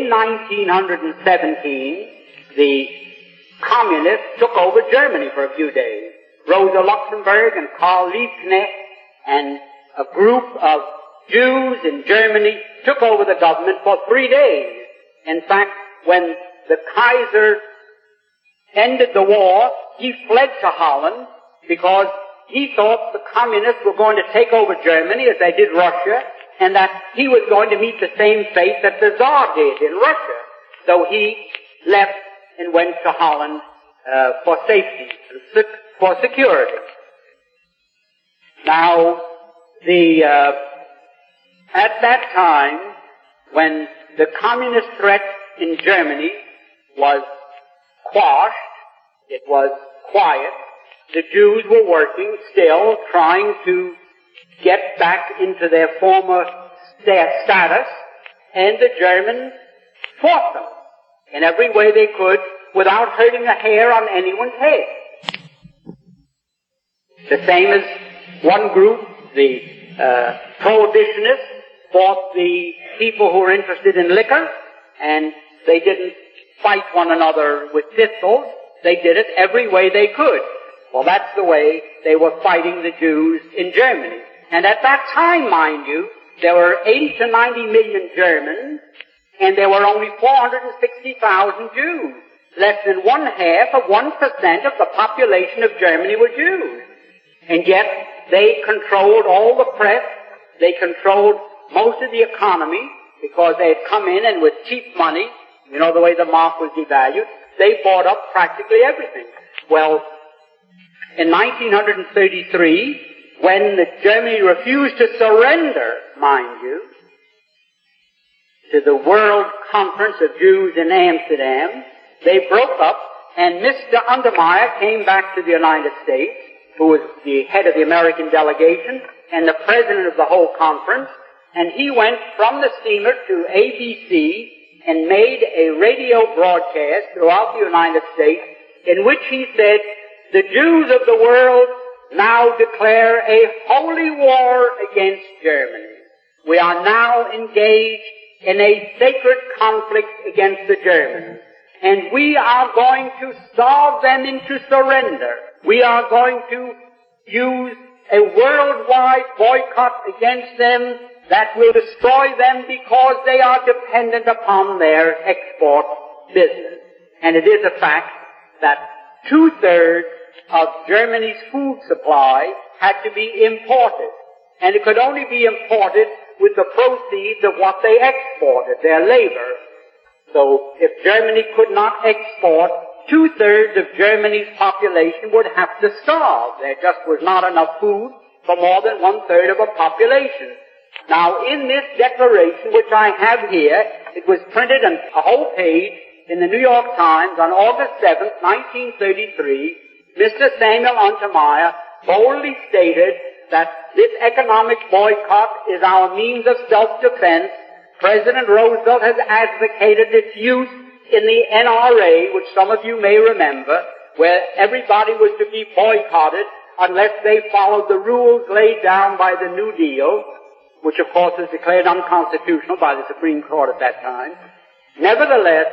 in 1917, the communists took over Germany for a few days. Rosa Luxemburg and Karl Liebknecht and a group of Jews in Germany took over the government for 3 days. In fact, when the Kaiser ended the war, he fled to Holland because he thought the communists were going to take over Germany as they did Russia, and that he was going to meet the same fate that the Tsar did in Russia. So he left and went to Holland for safety, for security. Now, at that time, when the communist threat in Germany was quashed, it was quiet, the Jews were working still, trying to get back into their former status, and the Germans fought them in every way they could without hurting a hair on anyone's head. The same as one group, the prohibitionists, fought the people who were interested in liquor, and they didn't fight one another with pistols. They did it every way they could. Well, that's the way they were fighting the Jews in Germany. And at that time, mind you, there were 80 to 90 million Germans, and there were only 460,000 Jews. Less than 0.5% of the population of Germany were Jews. And yet, they controlled all the press, they controlled most of the economy, because they had come in and with cheap money, you know the way the mark was devalued, they bought up practically everything. Well, in 1933, when Germany refused to surrender, mind you, to the World Conference of Jews in Amsterdam, they broke up, and Mr. Untermeyer came back to the United States, who was the head of the American delegation and the president of the whole conference, and he went from the steamer to ABC and made a radio broadcast throughout the United States in which he said, "The Jews of the world now declare a holy war against Germany. We are now engaged in a sacred conflict against the Germans, and we are going to starve them into surrender. We are going to use a worldwide boycott against them that will destroy them because they are dependent upon their export business." And it is a fact that 2/3 of Germany's food supply had to be imported. And it could only be imported with the proceeds of what they exported, their labor. So if Germany could not export, 2/3 of Germany's population would have to starve. There just was not enough food for more than 1/3 of a population. Now, in this declaration, which I have here, it was printed on a whole page in the New York Times on August 7th, 1933, Mr. Samuel Untermeyer boldly stated that this economic boycott is our means of self-defense. President Roosevelt has advocated its use in the NRA, which some of you may remember, where everybody was to be boycotted unless they followed the rules laid down by the New Deal, which of course was declared unconstitutional by the Supreme Court at that time. Nevertheless,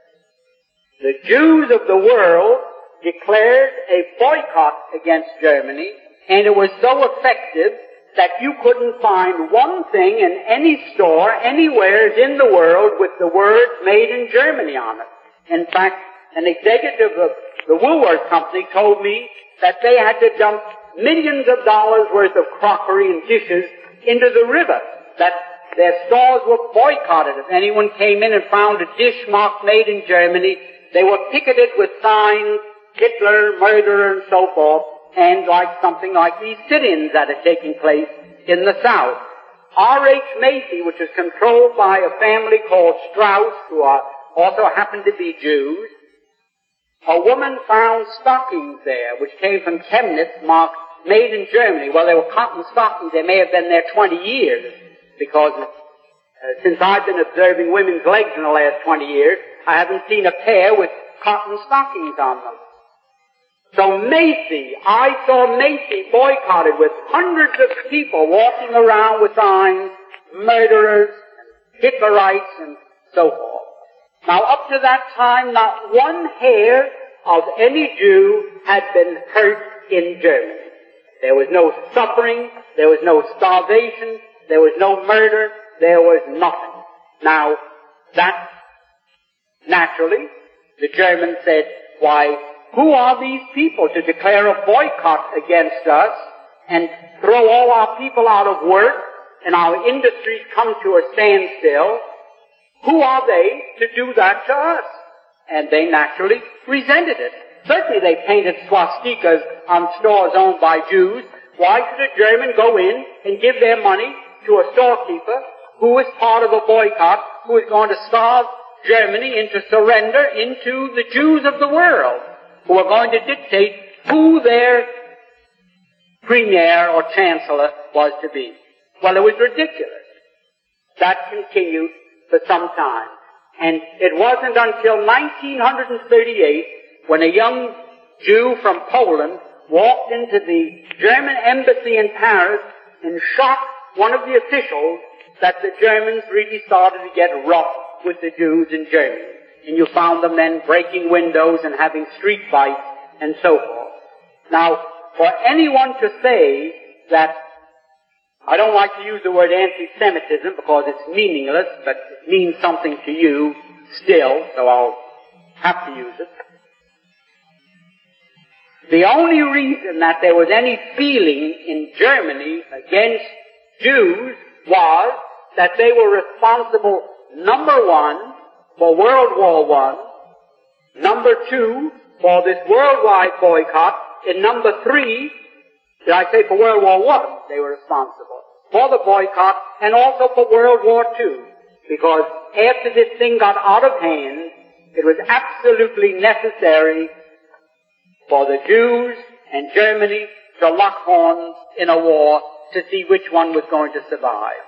the Jews of the world declared a boycott against Germany, and it was so effective that you couldn't find one thing in any store anywhere in the world with the words "Made in Germany" on it. In fact, an executive of the Woolworth Company told me that they had to dump millions of dollars worth of crockery and dishes into the river, that their stores were boycotted. If anyone came in and found a dish marked "Made in Germany," they were picketed with signs, "Hitler, murderer," and so forth, and like something like these sit-ins that are taking place in the South. R.H. Macy, which is controlled by a family called Strauss, who also happen to be Jews, a woman found stockings there, which came from Chemnitz, marked "Made in Germany." Well, they were cotton stockings. They may have been there 20 years, because since I've been observing women's legs in the last 20 years, I haven't seen a pair with cotton stockings on them. So I saw Macy boycotted with hundreds of people walking around with signs, "Murderers," "Hitlerites," and so forth. Now, up to that time, not one hair of any Jew had been hurt in Germany. There was no suffering, there was no starvation, there was no murder, there was nothing. Now, that, naturally, the Germans said, why, who are these people to declare a boycott against us and throw all our people out of work and our industries come to a standstill? Who are they to do that to us? And they naturally resented it. Certainly they painted swastikas on stores owned by Jews. Why should a German go in and give their money to a storekeeper who is part of a boycott, who is going to starve Germany into surrender into the Jews of the world, who are going to dictate who their premier or chancellor was to be? Well, it was ridiculous. That continued for some time. And it wasn't until 1938 when a young Jew from Poland walked into the German embassy in Paris and shot one of the officials that the Germans really started to get rough with the Jews in Germany. And you found them then breaking windows and having street fights and so forth. Now, for anyone to say that, I don't like to use the word anti-Semitism because it's meaningless, but it means something to you still, so I'll have to use it. The only reason that there was any feeling in Germany against Jews was that they were responsible, number one, for World War I, number two, for this worldwide boycott, and number three, did I say for World War I, they were responsible for the boycott and also for World War II, because after this thing got out of hand, it was absolutely necessary for the Jews and Germany to lock horns in a war to see which one was going to survive.